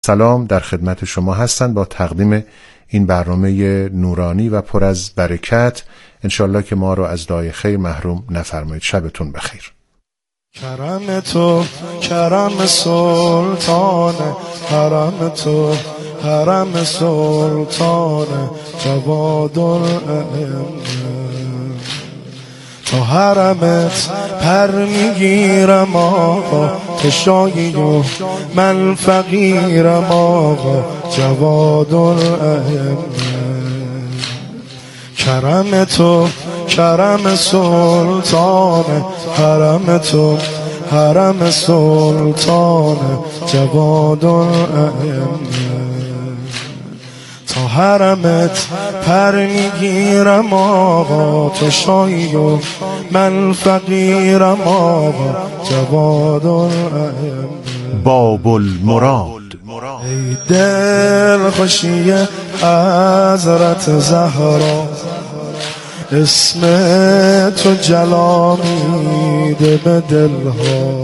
سلام در خدمت شما هستند با تقدیم این برنامه نورانی و پر از برکت. انشالله که ما رو از دعای خیر محروم نفرمایید. شبتون بخیر. کرم تو کرم سلطان، حرم تو حرم سلطان جواد الائمه. تا حرمت پر میگیرم آقا، تشایی و من فقیرم آقا جواد الائمه. کرم تو کرم سلطان، حرم تو حرم سلطان جواد الائمه. تا حرمت پر میگیرم آقا، تو شایی و من فقیرم آقا جواد الائمه. باب المراد. ای دل خوشی حضرت زهرا، اسم تو جلا میده به دلها،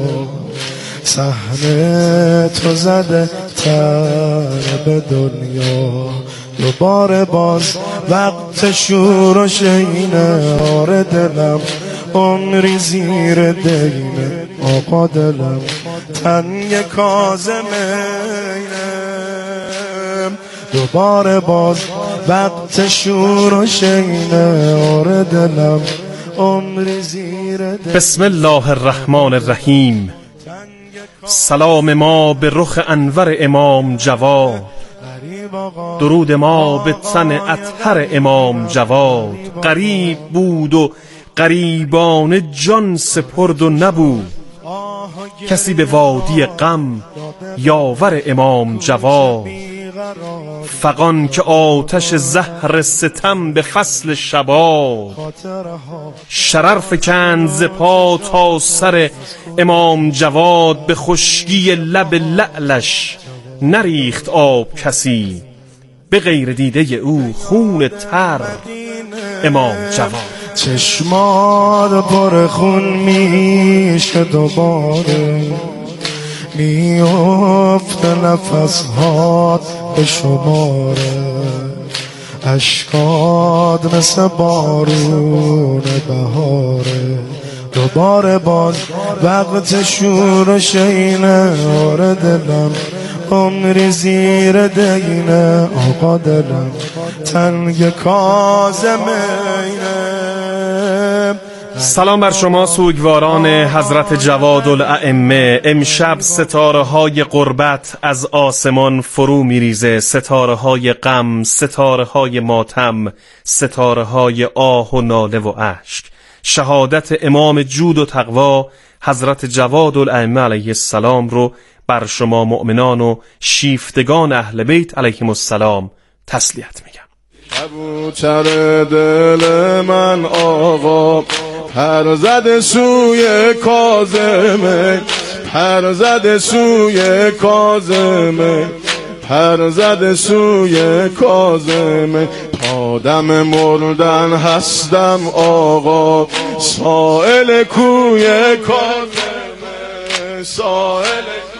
صحنه تو زده تر به دنیا. دوباره باز وقت شور و شینه، آره دلم عمری زیر دینه آقا، دلم تنگ کاظمینه. دوباره باز وقت شور و شینه، آره دلم عمری زیر دینه. بسم الله الرحمن الرحیم. سلام ما به رخ انور امام جواد، درود ما به تن اطهر امام جواد. غریب بود و غریبان جان سپرد و نبود کسی به وادی غم یاور امام جواد. فغان که آتش زهر ستم به فصل شباب، شرر فکند ز پا تا سر امام جواد. به خشکی لب لعلش نریخت آب کسی، به غیر دیده او خون تر امام جواد. چشمات پر خون میشه دوباره، میفت نفسهات به شماره، اشکات مثل بارون بهاره. دوباره باز وقت شور و شینه، آره دلم عمری زیر دینه آقا، دلم تنگ کاظمینه. سلام بر شما سوگواران حضرت جواد الائمه. امشب ستاره های قربت از آسمان فرو میریزه، ستاره های غم، ستاره های ماتم، ستاره های آه و ناله و اشک. شهادت امام جود و تقوا حضرت جواد الائمه علیه السلام رو بر شما مؤمنان و شیفتگان اهل بیت علیهم السلام تسلیت میگم. کبوتر دل من آقا، پر زده سوی کاظمه، پر زده سوی کاظمه، پر زده سوی کاظمه. تا دم مردن هستم آقا، سائل کوی کاظمه، سائل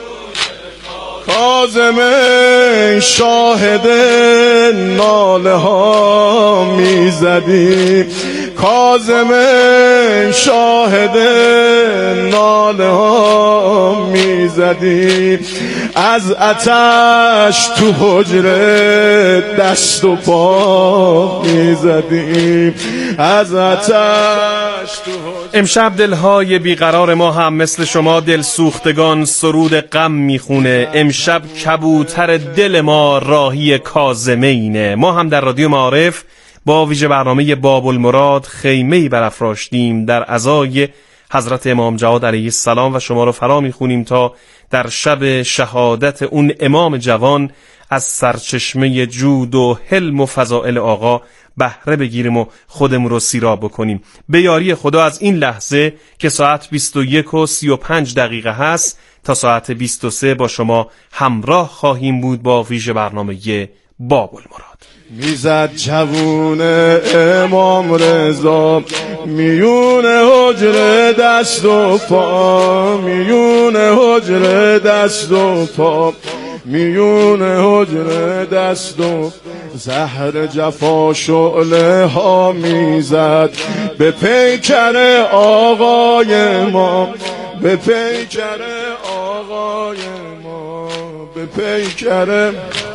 کاظمه. شاهد ناله ها میزدیم کاظمه، شاهد ناله ها میزدیم. از آتش تو حجره دست و پا میزدیم، از آتش تو حجره. امشب دلهای بیقرار ما هم مثل شما دل سوختگان سرود غم میخونه. امشب کبوتر دل ما راهی کاظمینه. ما هم در رادیو معارف با ویژه برنامه باب المراد خیمه‌ای برافراشتیم در عزای حضرت امام جواد علیه السلام و شما رو فرا میخونیم تا در شب شهادت اون امام جوان از سرچشمه جود و حلم و فضائل آقا بهره بگیریم و خودمون رو سیراب بکنیم. به یاری خدا از این لحظه که ساعت 21:35 هست تا ساعت 23 با شما همراه خواهیم بود با ویژه برنامه باب المراد. میزد جوون امام رضا میون حجره دست و پا، میون حجره دست و پا. میون حجره دست و زهر جفا شعله ها میزد به پیکر آقای ما، به پیکر آقای ما، به پیکر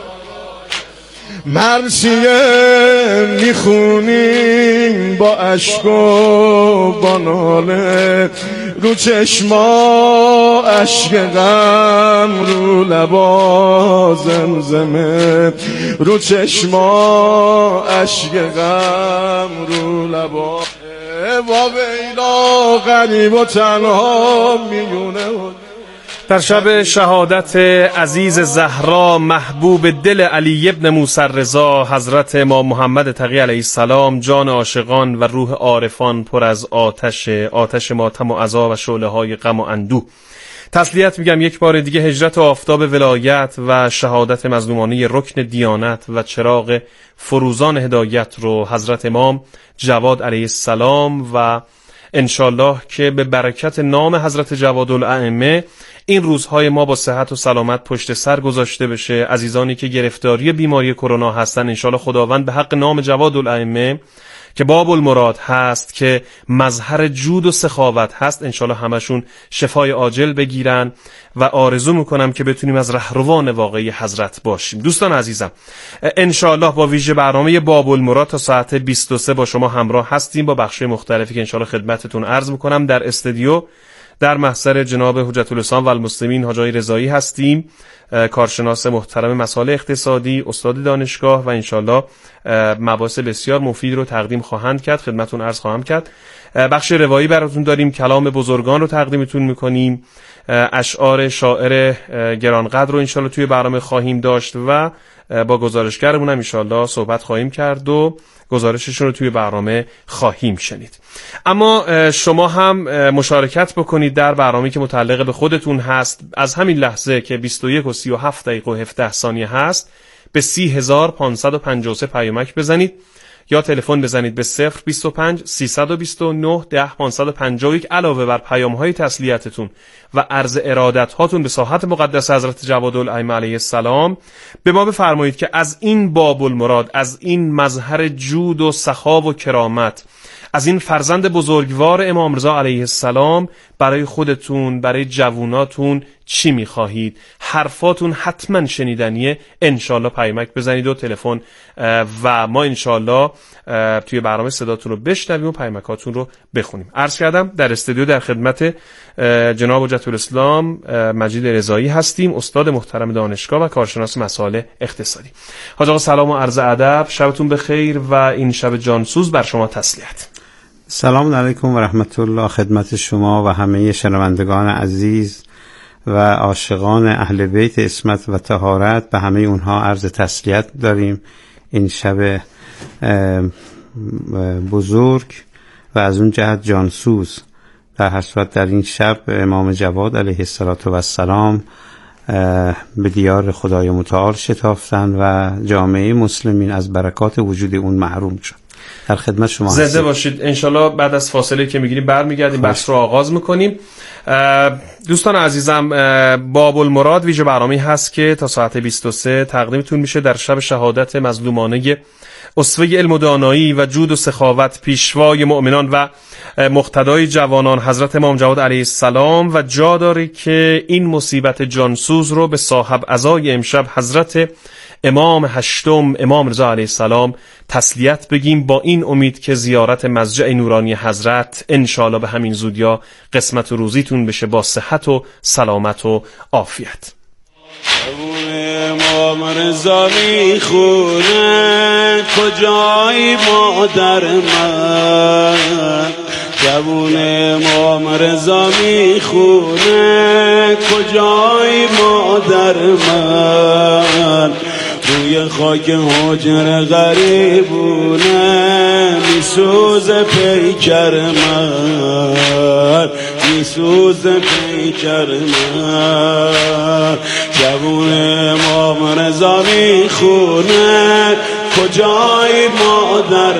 مرثیه میخونیم با اشک و با ناله، رو چشما اشک غم، رو لبا زمزمه، رو چشما اشک غم، رو لبا و ویلا غریب و تنها میونه. در شب شهادت عزیز زهرا محبوب دل علی ابن موسی رضا حضرت امام محمد تقی علیه السلام، جان عاشقان و روح عارفان پر از آتش ماتم و عذاب و شعله‌های غم و اندوه. تسلیت میگم یک بار دیگه هجرت آفتاب ولایت و شهادت مظلومانه رکن دیانت و چراغ فروزان هدایت رو حضرت امام جواد علیه السلام و انشالله که به برکت نام حضرت جوادالائمه این روزهای ما با صحت و سلامت پشت سر گذاشته بشه. عزیزانی که گرفتاری بیماری کرونا هستن انشالله خداوند به حق نام جوادالائمه که باب المراد هست، که مظهر جود و سخاوت هست، انشالله همشون شفای عاجل بگیرن و آرزو میکنم که بتونیم از رهروان واقعی حضرت باشیم. دوستان عزیزم، انشالله با ویژه برنامه باب المراد تا ساعت 23 با شما همراه هستیم با بخش مختلفی که انشالله خدمتتون عرض میکنم. در استودیو در محضر جناب حجت الاسلام و المسلمین حاج آقای رضایی هستیم، کارشناس محترم مسائل اقتصادی، استاد دانشگاه و انشالله مباحث بسیار مفید رو تقدیم خواهند کرد، خدمتون عرض خواهم کرد. بخش روایی براتون داریم، کلام بزرگان رو تقدیمتون میکنیم، اشعار شاعر گرانقدر رو انشالله توی برنامه خواهیم داشت و با گزارشگرمون هم انشالله صحبت خواهیم کرد و گزارششون رو توی برنامه خواهیم شنید. اما شما هم مشارکت بکنید در برنامه‌ای که متعلق به خودتون هست. از همین لحظه که 21 و 37 دقیقه و 17 ثانیه هست به 30553 پیامک بزنید یا تلفن بزنید به 025 329 10551. علاوه بر پیام‌های تسلیتتون و عرض ارادت هاتون به ساحت مقدس حضرت جوادالائمه علیه السلام به ما بفرمایید که از این باب المراد، از این مظهر جود و سخا و کرامت، از این فرزند بزرگوار امام رضا علیه السلام برای خودتون، برای جووناتون چی میخواهید؟ حرفاتون حتما شنیدنیه. انشالله پیامک بزنید و تلفن و ما انشالله توی برنامه صداتون رو بشنویم و پیامکاتون رو بخونیم. عرض کردم در استودیو در خدمت جناب حجت الاسلام مجید رضایی هستیم، استاد محترم دانشگاه و کارشناس مسائل اقتصادی. حاج آقا سلام و عرض ادب، شبتون بخیر و این شب جانسوز بر شما تسلیت. سلام علیکم و رحمت الله خدمت شما و همه شنوندگان عزیز و عاشقان اهل بیت عصمت و طهارت، به همه اونها عرض تسلیت داریم این شب بزرگ و از اون جهت جانسوز. در هر صورت در این شب امام جواد علیه السلام به دیار خدای متعال شتافتن و جامعه مسلمین از برکات وجود اون محروم شد. در خدمت شما هستیم. زنده باشید. انشالله بعد از فاصله که میگیریم برمیگردیم بحث رو آغاز میکنیم. دوستان عزیزم، باب المراد ویژه برنامه‌ای هست که تا ساعت 23 تقدیمتون میشه در شب شهادت مظلومانه اسوه علم و دانایی و جود و سخاوت، پیشوای مؤمنان و مقتدای جوانان حضرت امام جواد علیه السلام، و جا داره که این مصیبت جانسوز رو به صاحب عزای امشب حضرت امام هشتم امام رضا علیه السلام تسلیت بگیم، با این امید که زیارت مضجع نورانی حضرت انشالله به همین زودیا قسمت و روزیتون بشه با صحت و سلامت و عافیت. امام رضا میخونه کجای مادر من، جوون امام رضا میخونه کجای مادر من، روی خاک حجر غریبونه میسوز پیکر من، میسوز پیکر من، جوون امام رضا میخونه کجای مادر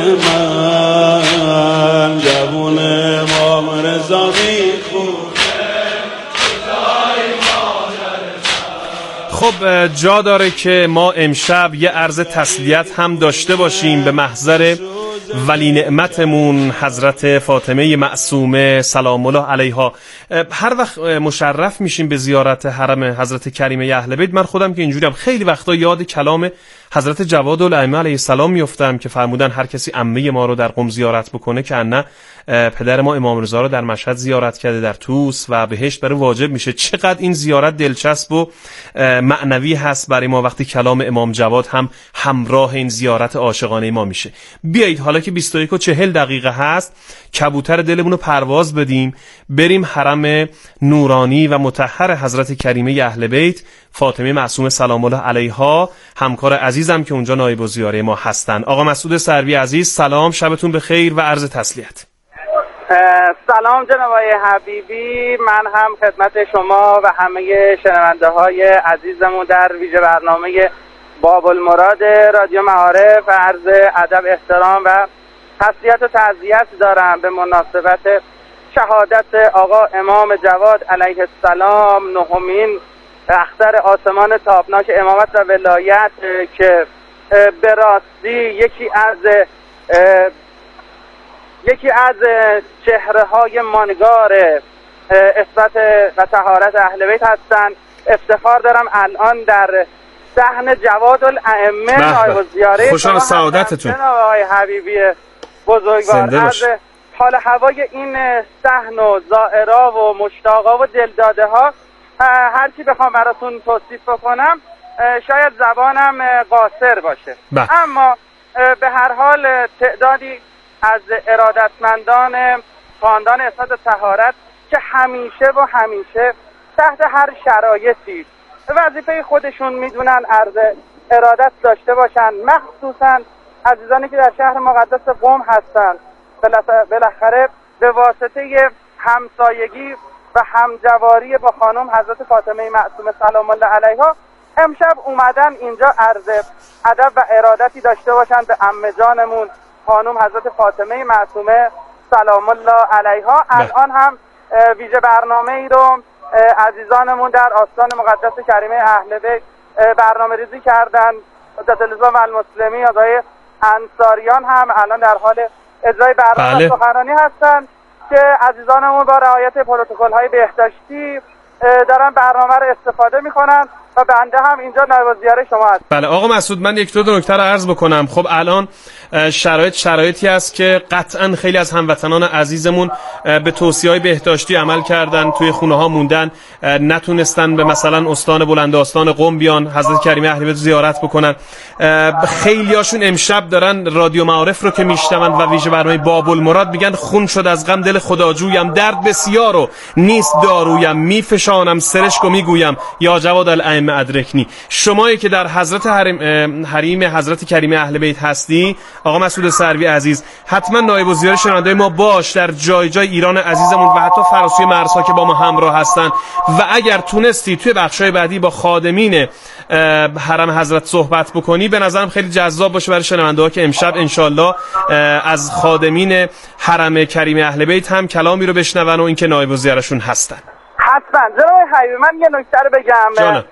من، جوون امام رضا میخونه خب جا داره که ما امشب یه عرض تسلیت هم داشته باشیم به محضر ولی نعمتمون حضرت فاطمه معصومه سلام الله علیها. هر وقت مشرف میشیم به زیارت حرم حضرت کریمه اهل بیت، من خودم که اینجوریم خیلی وقتا یاد کلام حضرت جواد الائمه علیه السلام میافتم که فرمودن هر کسی عمه ما رو در قم زیارت بکنه که نه پدر ما امام رضا رو در مشهد زیارت کرده در طوس و بهشت برای واجب میشه. چقدر این زیارت دلچسب و معنوی هست برای ما وقتی کلام امام جواد هم همراه این زیارت عاشقانه ما میشه. بیایید حالا که 21 و 40 دقیقه هست کبوتر دلمون رو پرواز بدیم، بریم حرم نورانی و مطهر حضرت کریمه اهل بیت فاطمه معصومه سلام الله علیها، همکار عزیزم که اونجا نایب الزیاره ما هستن. آقا مسعود سروی عزیز سلام، شبتون بخیر و عرض تسلیت. سلام جناب آقای حبیبی، من هم خدمت شما و همه شنونده های عزیزمون در ویژه برنامه باب المراد رادیو معارف عرض ادب احترام و تسلیت و تعزیت دارم به مناسبت شهادت آقا امام جواد علیه السلام، نهمین اختر آسمان تابناک امامت و ولایت که به راستی یکی از چهره های مانگار عصمت و طهارت اهل بیت هستند. افتخار دارم الان در صحن جواد الائمه نایب الزیاره خوشحال سعادتتون جناب آقای حبیبی بزرگوار. از حال هوای این صحن و زائرا و مشتاقا و دلداده ها هر چی بخوام براتون توصیف بکنم شاید زبانم قاصر باشه، اما به هر حال تعدادی از ارادتمندان خاندان عصمت و طهارت که همیشه تحت هر شرایطی وظیفه خودشون میدونن عرض ارادت داشته باشن، مخصوصا عزیزانی که در شهر مقدس قم هستن. بالاخره به واسطه همسایگی و همجواری با خانم حضرت فاطمه معصومه سلام الله علیها امشب اومدن اینجا عرض ادب و ارادتی داشته باشن به عمه جانمون خانم حضرت فاطمه معصومه سلام الله علیها. الان هم ویژه برنامه ای رو عزیزانمون در آستان مقدس کریمه اهل بیت برنامه ریزی کردن. حضرت الاسلام و المسلمین آقای انصاریان هم الان در حال اجرای برنامه سخنرانی هستن که عزیزانمون با رعایت پروتکل های بهداشتی دارن برنامه رو استفاده میکنن و بنده هم اینجا نایب الزیاره شما هستم. بله آقا مسعود، من یک دو نکته رو عرض بکنم. خب الان شرایطی است که قطعا خیلی از هموطنان عزیزمون به توصیه‌های بهداشتی عمل کردن، توی خونه ها موندن، نتونستن به مثلا استان بلند آستان قم بیان حضرت کریمه اهل بیت زیارت بکنن. خیلیاشون امشب دارن رادیو معارف رو که میشنون و ویژه برنامه باب المراد میگن خون شد از غم دل خداجویم، درد بسیار و نیست دارویم، میفشانم سرشک و میگویم یا جواد الائمه ادرکنی. شمایی که در حضرت حریم حضرت کریمه اهل بیت هستی آقا مسعود سروی عزیز، حتما نایب الزیاره شنونده ما باش در جای ایران عزیزمون و حتی فراسوی مرزها که با ما همراه هستن و اگر تونستی توی بخشای بعدی با خادمین حرم حضرت صحبت بکنی به نظرم خیلی جذاب باشه برای شنونده ها که امشب انشالله از خادمین حرم کریمه اهل بیت هم کلامی رو بشنون و اینکه نایب الزیارهشون هستن. حتما جناب حبیبی، من یه نکته رو بگم.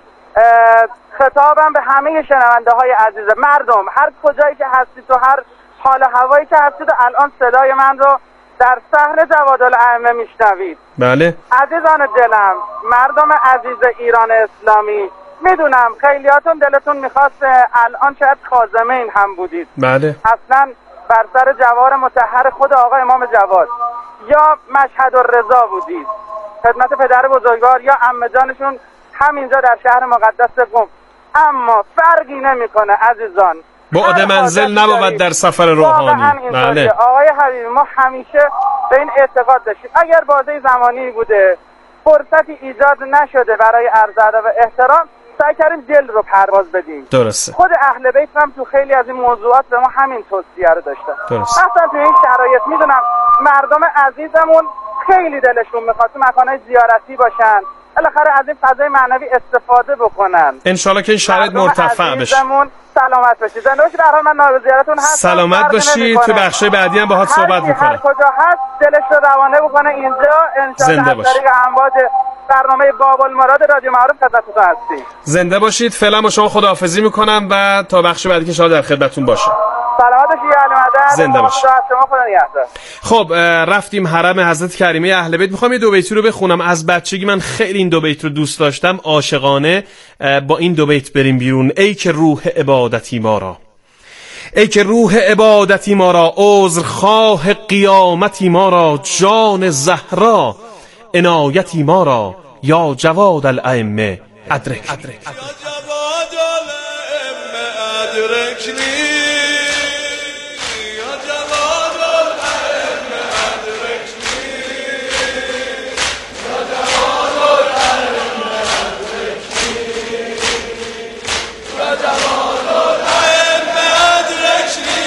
خطابم به همه شنونده های عزیز مردم، هر کجایی که هستید و هر حال هوایی که هستید و الان صدای من رو در صحن جواد الائمه میشنوید. بله عزیزان دلم، مردم عزیز ایران اسلامی، میدونم خیلیاتون دلتون میخواست الان شاید خازمین هم بودید. بله اصلا بر سر جوار مطهر خود آقا امام جواد یا مشهد الرضا بودید خدمت پدر بزرگوار یا عمه جانشون همینجا در شهر مقدس قم. اما فرقی نمیکنه عزیزان، بعد منزل نبود در سفر روحانی. بله آقای حبیبی، ما همیشه به این اعتقاد داشتیم اگر بازه زمانی بوده فرصتی ایجاد نشده برای عرض ادب و احترام سعی کردیم دل رو پرواز بدیم. درسته. خود اهل بیت هم تو خیلی از این موضوعات به ما همین توصیه رو داشتن. درسته. اصلا تو این شرایط میدونم مردم عزیزمون خیلی دلشون میخواد تو مکانهای زیارتی باشن، بالاخره از این فضای معنوی استفاده بکنن. انشالله که این شرایط مرتفع بشه. سلامت باشید. زنده باشید. در حال من نایب زیارتون هستم. سلامت باشید. تو بخشای بعدی هم باهات صحبت می‌کنم. هر کجا هست دلش رو روانه بکنه اینجا انشالله از طریق امواج برنامه باب المراد رادیو معروف خدمتتون هستیم. زنده باشید. فعلا با شما خداحافظی می‌کنم و تا بخش بعدی که انشالله در خدمتتون باشم. سلامت باشید. زنده باشید. خب رفتیم حرم حضرت کریمه اهل بیت. میخوام یه دو بیتی رو بخونم. از بچگی من خیلی این دو بیت رو دوست داشتم. عاشقانه با این دو بیت بریم بیرون. ای که روح عبادتی ما را، ای که روح عبادتی ما را، عذرخواه قیامتی ما را، جان زهرا عنایتی ما را، یا جواد الائمه ادرک. یا جواد الائمه ادرکنی، یا جواد الائمه ادرکنی، یا جواد الائمه ادرکنی، یا جواد الائمه ادرکنی،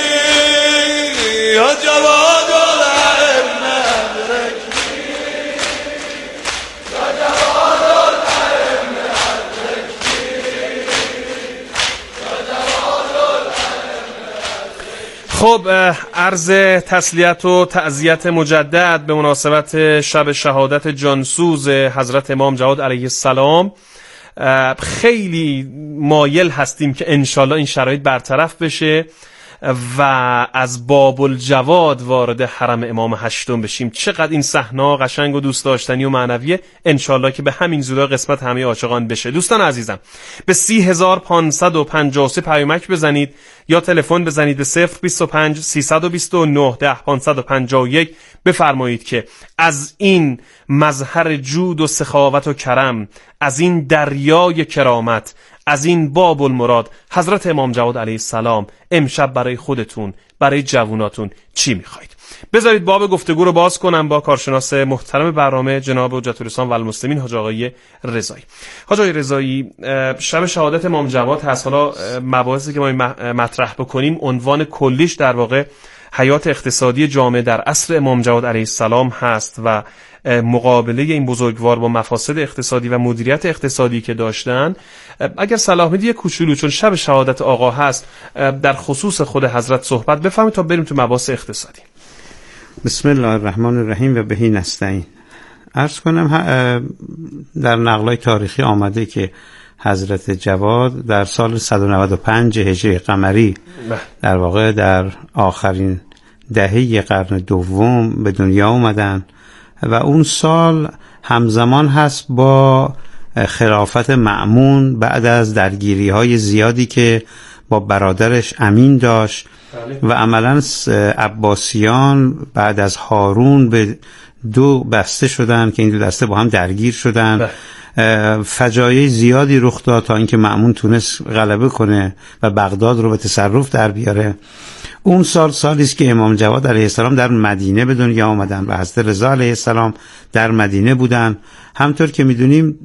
یا جواد الائمه ادرکنی، یا جواد الائمه خب عرض تسلیت و تعزیت مجدد به مناسبت شب شهادت جانسوز حضرت امام جواد علیه السلام. خیلی مایل هستیم که انشالله این شرایط برطرف بشه و از باب الجواد وارد حرم امام هشتم بشیم. چقدر این صحنه قشنگ و دوست داشتنی و معنویه. انشالله که به همین زودا قسمت همه عاشقان بشه. دوستان عزیزم به 30553 پیامک بزنید یا تلفن بزنید به 025 329 10551 بفرمایید که از این مظهر جود و سخاوت و کرم، از این دریای کرامت، از این باب المراد حضرت امام جواد علیه السلام امشب برای خودتون، برای جووناتون چی میخواید؟ بذارید باب گفتگو رو باز کنم با کارشناس محترم برنامه جناب حجت الاسلام و المسلمین حاج آقای رضایی. حاج آقای رضایی، شب شهادت امام جواد هست. حالا مباحثی که ما مطرح بکنیم عنوان کلیش در واقع حیات اقتصادی جامعه در عصر امام جواد علیه السلام هست و مقابله این بزرگوار با مفاسد اقتصادی و مدیریت اقتصادی که داشتن. اگر صلاح میدی کوچولو، چون شب شهادت آقا هست، در خصوص خود حضرت صحبت بفرمایید تا بریم تو مباحث اقتصادی. بسم الله الرحمن الرحیم و بهی نستعین. عرض کنم در نقلای تاریخی آمده که حضرت جواد در سال 195 هجری قمری در واقع در آخرین دهه قرن دوم به دنیا اومدن و اون سال همزمان هست با خلافت مأمون بعد از درگیری‌های زیادی که با برادرش امین داشت و عملاً عباسیان بعد از هارون به دو بسته شدن که این دو دسته با هم درگیر شدن. فجایع زیادی رخ داد تا اینکه مأمون تونست غلبه کنه و بغداد رو به تصرف در بیاره. اون سالی است که امام جواد علیه السلام در مدینه به دنیا آمدن و حضرت رضا علیه السلام در مدینه بودن. همطور که میدونیم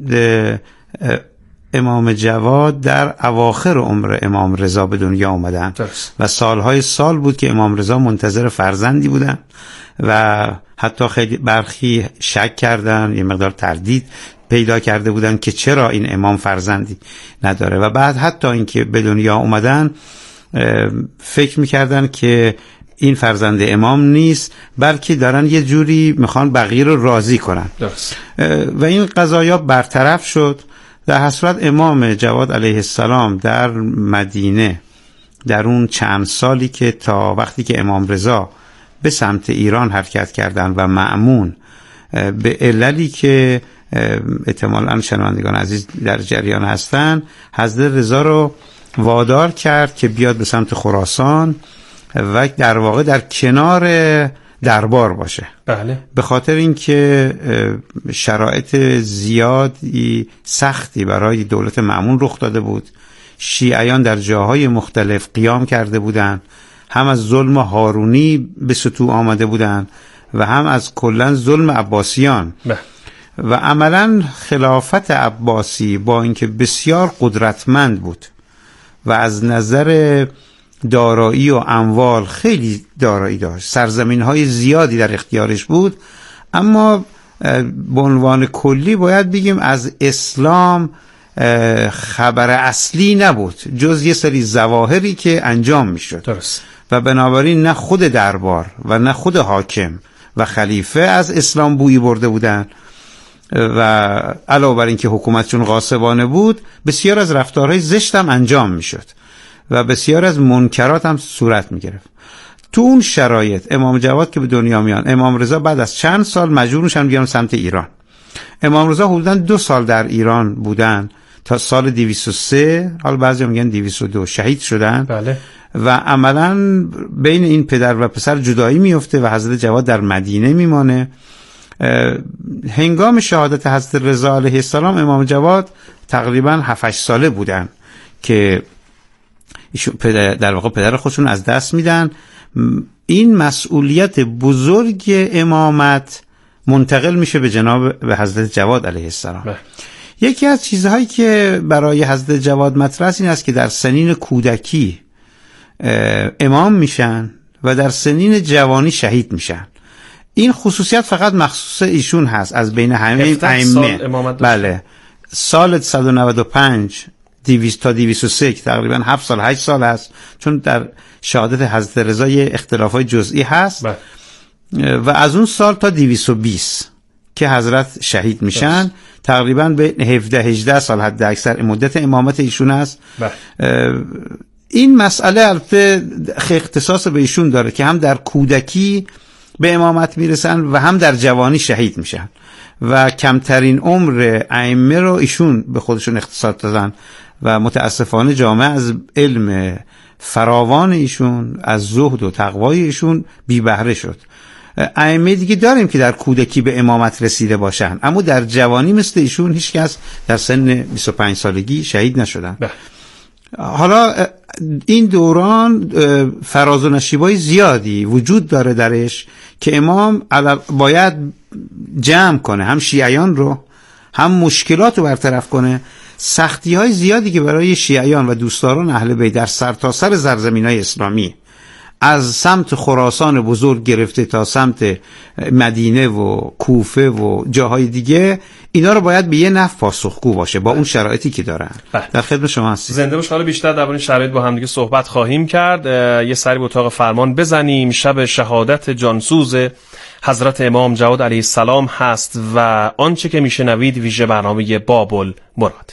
امام جواد در اواخر عمر امام رضا به دنیا آمدن و سالهای سال بود که امام رضا منتظر فرزندی بودن و حتی خیلی برخی شک کردن، یه مقدار تردید پیدا کرده بودن که چرا این امام فرزندی نداره و بعد حتی اینکه به دنیا اومدن فکر میکردن که این فرزند امام نیست، بلکه دارن یه جوری میخوان بقیه رو راضی کنن و این قضایا برطرف شد. در هر صورت امام جواد علیه السلام در مدینه در اون چند سالی که تا وقتی که امام رضا به سمت ایران حرکت کردن و مأمون به عللی که احتمالاً شنوندگان عزیز در جریان هستن حضرت رضا رو وادار کرد که بیاد به سمت خراسان و در واقع در کنار دربار باشه. بله. به خاطر اینکه شرایط زیادی سختی برای دولت مأمون رخ داده بود. شیعیان در جاهای مختلف قیام کرده بودند، هم از ظلم هارونی به سطوح آمده بودند و هم از کلن ظلم عباسیان. و عملا خلافت عباسی با اینکه بسیار قدرتمند بود و از نظر دارایی و اموال خیلی دارایی داشت، سرزمین های زیادی در اختیارش بود، اما به عنوان کلی باید بگیم از اسلام خبر اصلی نبود جز یه سری ظواهری که انجام میشد. درست. و بنابراین نه خود دربار و نه خود حاکم و خلیفه از اسلام بویی برده بودن و علاوه بر اینکه حکومتشون غاصبانه بود بسیار از رفتارهای زشت هم انجام میشد و بسیار از منکرات هم صورت میگرفت. تو اون شرایط امام جواد که به دنیا میان، امام رضا بعد از چند سال مجبور میشن بیان سمت ایران. امام رضا حدوداً 2 سال در ایران بودن تا سال 203، حالا بعضی میگن 202 شهید شدن. بله. و عملاً بین این پدر و پسر جدایی میفته و حضرت جواد در مدینه میمانه. هنگام شهادت حضرت رضا علیه السلام امام جواد تقریباً 7-8 ساله بودن که در واقع پدر خودشون از دست میدن. این مسئولیت بزرگ امامت منتقل میشه به جناب به حضرت جواد علیه السلام. یکی از چیزهایی که برای حضرت جواد مطرح است این است که در سنین کودکی امام میشن و در سنین جوانی شهید میشن. این خصوصیت فقط مخصوص ایشون هست از بین همه ائمه. بله. سال 195 تا 203 که تقریبا 7 سال 8 سال هست، چون در شهادت حضرت رضا یه اختلافات جزئی هست. و از اون سال تا 220 که حضرت شهید میشن تقریبا به 17-18 سال حد اکثر مدت امامت ایشون است. این مسئله البته اختصاص به ایشون داره که هم در کودکی به امامت میرسن و هم در جوانی شهید میشن و کمترین عمر ائمه رو ایشون به خودشون اختصاص دادن و متاسفانه جامعه از علم فراوان ایشون، از زهد و تقوای ایشون بی بهره شد. ائمه دیگه داریم که در کودکی به امامت رسیده باشن، اما در جوانی مثل ایشون هیچ کس در سن 25 سالگی شهید نشدن. حالا این دوران فراز و نشیبای زیادی وجود داره درش که امام باید جمع کنه، هم شیعیان رو هم مشکلات رو برطرف کنه. سختی های زیادی که برای شیعیان و دوستداران اهل بیت در سرتاسر سرزمین‌های اسلامی از سمت خراسان بزرگ گرفته تا سمت مدینه و کوفه و جاهای دیگه، اینا رو باید به یه نحو پاسخگو باشه با اون شرایطی که دارن. در خدمت شما هستیم. زنده باش. حالا بیشتر در این شرایط با هم دیگه صحبت خواهیم کرد. یه سری به اتاق فرمان بزنیم. شب شهادت جانسوز حضرت امام جواد علیه السلام هست و آنچه که میشنوید ویژه برنامه بابل مراد.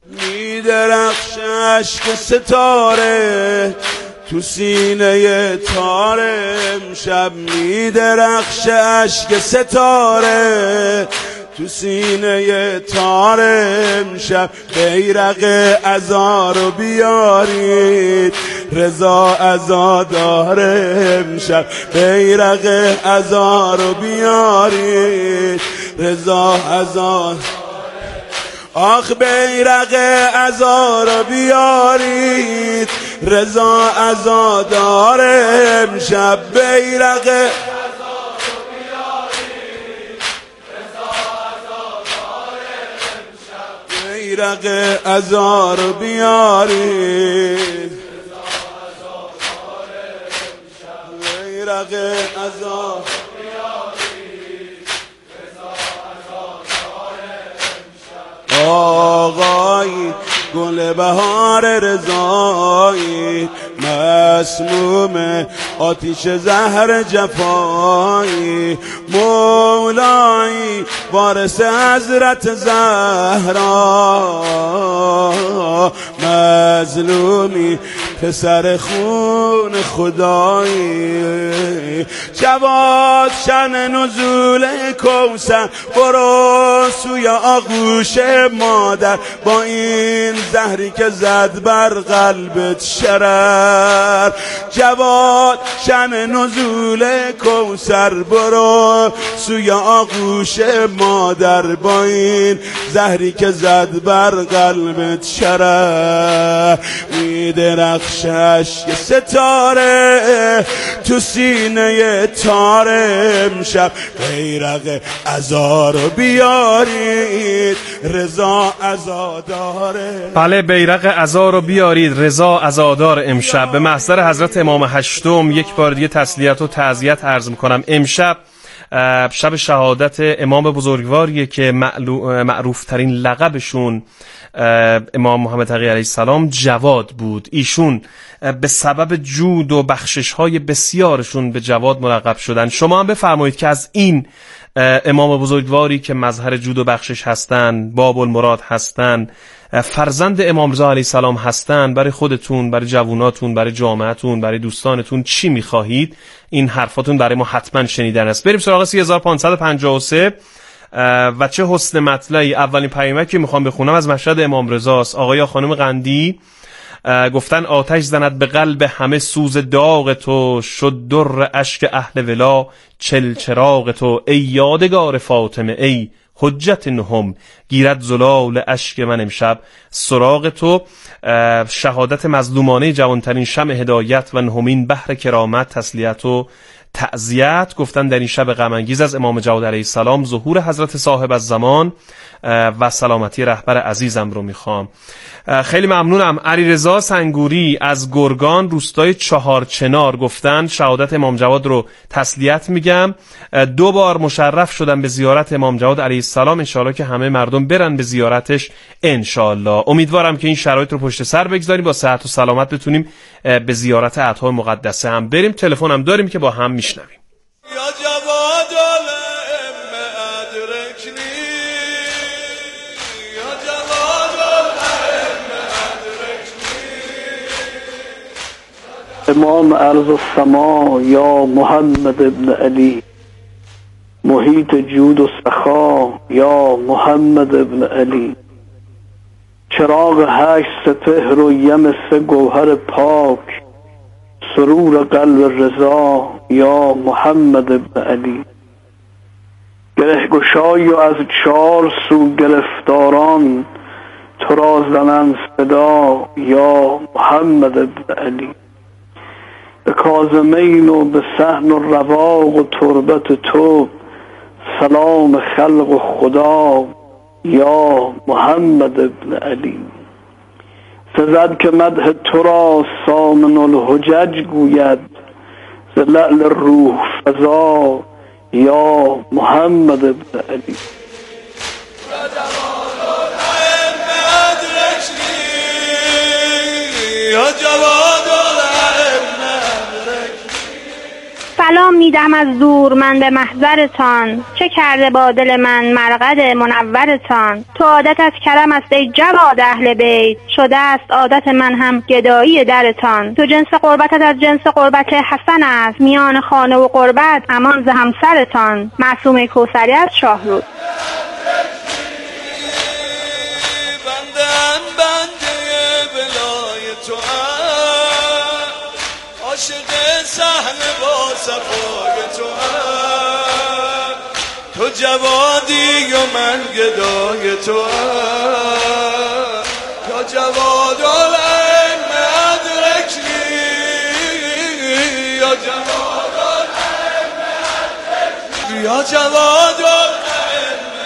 میدرخش اشک ستاره تو سینه تاره، امشب میدرخش اشک ستاره تو سینه تاره، امشب بیرق عزا رو بیارید رضا عزاداره، امشب بیرق عزا رو بیارید رضا عزاداره. آخ بیرق عزا رو بیارید رضا عزاداره، امشب بیرق عزا رو بیارید رضا عزاداره، امشب بیرق عزا رو بیارید رضا عزاداره، امشب بیرق عزا آقای گل بهار رضایی، مسموم آتیش زهر جفایی، مولایی وارث حضرت زهرا، مظلومی پسر خون خدایی، جواد شن نزول کوثر برو سوی آغوش مادر، با این زهری که زد بر قلبت شرر، جواد شن نزول کوثر برو سوی آغوش مادر، با این زهری که زد بر قلبت شرر، میدرخشش ستاره تو سینه تاره، امشب بیرق عزا رو بیارید رضا عزاداره. بله، بیرق عزا رو بیارید رضا عزادار. امشب به محضر حضرت امام هشتم یک بار دیگه تسلیت و تعزیت عرض میکنم. امشب شب شهادت امام بزرگواریه که معروف ترین لقبشون امام محمد تقی علیه السلام جواد بود. ایشون به سبب جود و بخشش های بسیارشون به جواد ملقب شدن. شما هم بفرمایید که از این امام بزرگواری که مظهر جود و بخشش هستن، باب المراد هستن، فرزند امام رضا علیه السلام هستن، برای خودتون، برای جووناتون، برای جامعتون، برای دوستانتون چی میخواهید؟ این حرفاتون برای ما حتما شنیدن است. بریم سراغ 3553 و چه حسن مطلعی. اولین پیامکی که میخوام بخونم از مشهد امام رضاست. آقای یا خانم قندی گفتن آتش زند به قلب همه سوز داغ تو، شد در اشک اهل ولا چل چراغ تو. ای یادگار فاطمه ای حجت نهم، گیرد زلال اشک من امشب سراغ تو. شهادت مظلومانه جوانترین شمع هدایت و نهمین بحر کرامت، تسلیت و تعزیت. گفتن در این شب غم انگیز از امام جواد علیه السلام ظهور حضرت صاحب الزمان و سلامتی رهبر عزیزم رو میخوام. خیلی ممنونم. علیرضا سنگوری از گرگان روستای چهارچنار گفتن شهادت امام جواد رو تسلیت میگم. 2 بار مشرف شدم به زیارت امام جواد علیه السلام، انشالله که همه مردم برن به زیارتش انشالله. امیدوارم که این شرایط رو پشت سر بگذاریم، با صحت و سلامت بتونیم به زیارت اعطای مقدسه هم بریم. تلفن هم داریم که با هم میشنویم. یا جواد الائمه ادرکنی، یا جواد الائمه ادرکنی. امام ارض السما یا محمد ابن علی، محیط جود و سخا یا محمد ابن علی. چراغ 8 سپهر و یم 3 گوهر پاک، سرور قلب رضا یا محمد ابن علی. گره گشای و از 4 سو گرفتاران، تو را زنند صدا یا محمد ابن علی. به کاظمین و به صحن و رواق و تربت تو، سلام خلق و خدا یا محمد ابن علی. سزد که مدح تو را سامن الحجج گوید، ز لعل روح فزا یا محمد ابن علی. سلام میدم از دور من به محضرتان، چه کرده با دل من مرقد منورتان. تو عادت از کرم است ای جواد اهل بیت، شده است عادت من هم گدایی درتان. تو جنس قربتت از جنس قربت حسن است، میان خانه و قربت امان ز همسرتان. معصومه کوثری از شاهرود. عاشق صحنه با صفای تو جوادی و من گدای تو. یا جواد الائمه ادرکنی، یا جواد الائمه ادرکنی، یا جواد الائمه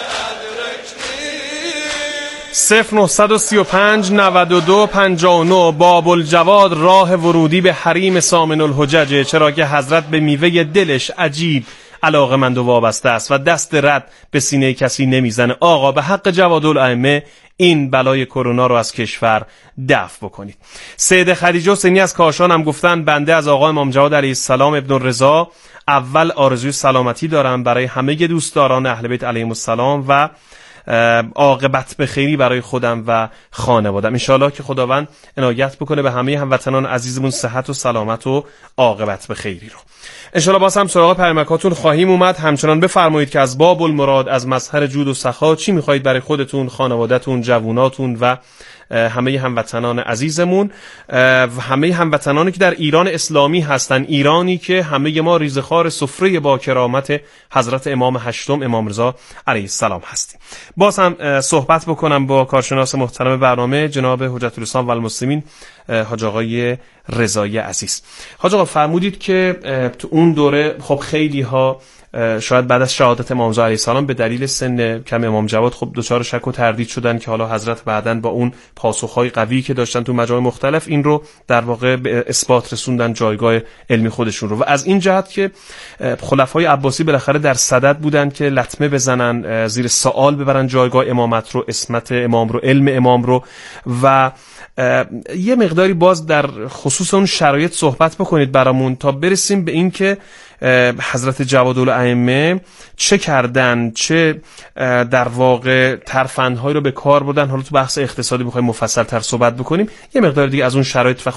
ادرکنی. 0935 92 59 باب الجواد راه ورودی به حریم سامن الحجج، چرا که حضرت به میوه دلش عجیب علاقه‌مند و وابسته است و دست رد به سینه کسی نمیزنه. آقا به حق جواد الائمه این بلای کرونا رو از کشور دفع بکنید. سید خدیجه حسینی از کاشان هم گفتن بنده از آقا امام جواد علیه السلام ابن رضا اول آرزوی سلامتی دارم برای همه دوستداران اهل بیت علیهم السلام و عاقبت به خیری برای خودم و خانوادم. انشاءالله که خداوند عنایت بکنه به همه هموطنان عزیزمون صحت و سلامت و عاقبت به خیری رو. انشاءالله باز هم سراغ پیامکاتون خواهیم اومد. همچنان بفرمایید که از باب المراد، از مظهر جود و سخا چی میخواهید برای خودتون، خانوادتون، جووناتون و همه هموطنان عزیزمون و همه هموطنانی که در ایران اسلامی هستن، ایرانی که همه ما ریزخوار سفره با کرامت حضرت امام هشتم امام رضا علیه السلام هستیم. باز هم صحبت بکنم با کارشناس محترم برنامه جناب حجت الاسلام و المسلمین حاج آقای رضایی عزیز. حاج آقا فرمودید که تو اون دوره خب خیلی ها شاید بعد از شهادت امام رضا علیه السلام به دلیل سن کم امام جواد خب دچار شک و تردید شدن که حالا حضرت بعداً با اون پاسخهای قوی که داشتن تو مجامع مختلف این رو در واقع به اثبات رسوندن جایگاه علمی خودشون رو. و از این جهت که خلفای عباسی بالاخره در صدد بودن که لطمه بزنن، زیر سوال ببرن جایگاه امامت رو، عصمت امام رو، علم امام رو. و یه مقداری باز در خصوص اون شرایط صحبت بکنید برامون تا برسیم به این که حضرت جوادالائمه چه کردن، چه در واقع ترفندهایی رو به کار بردن. حالا تو بحث اقتصادی بخوایم مفصل تر صحبت بکنیم، یه مقدار دیگه از اون شرایط و